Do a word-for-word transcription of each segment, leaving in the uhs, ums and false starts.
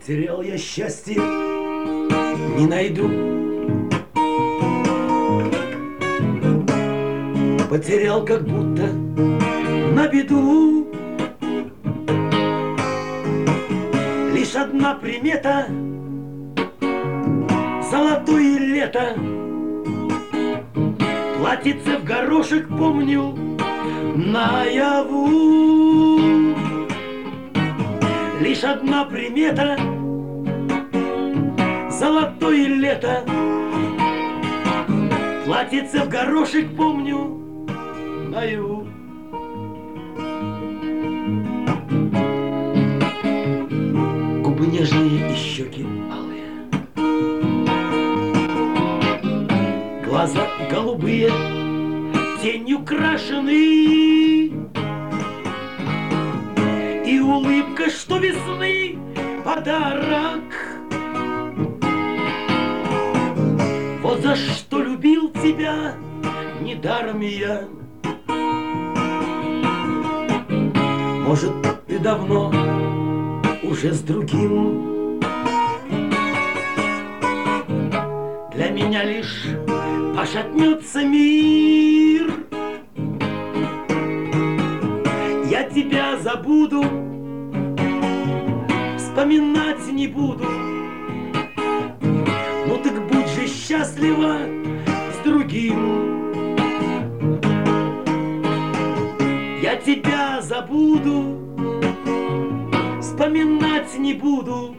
Потерял я счастье, не найду. Потерял как будто на беду. Лишь одна примета — золотое лето. Платьице в горошек помню наяву. Лишь одна примета — золотое лето. Платьице в горошек помню наяву. Губы нежные и щеки алые, глаза голубые, тенью крашены, и улыбка, что весны подарок. Вот за что любил тебя недаром я. Может, ты давно уже с другим. Для меня лишь пошатнется мир. Я тебя забуду, вспоминать не буду. Ну так будь же счастлива с другим. Я тебя забуду, вспоминать не буду.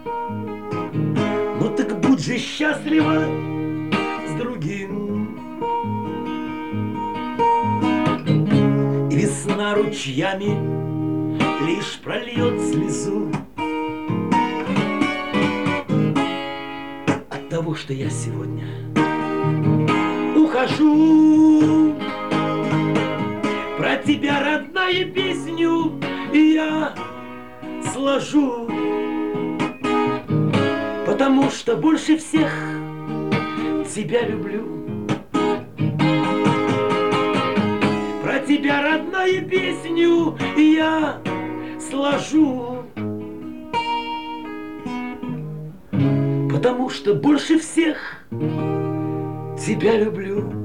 Ну так будь же счастлива с другим. И весна ручьями лишь прольет слезу от того, что я сегодня ухожу. Про тебя, родная, песню я сложу, потому что больше всех тебя люблю. Про тебя, родная, песню я сложу, потому что больше всех тебя люблю.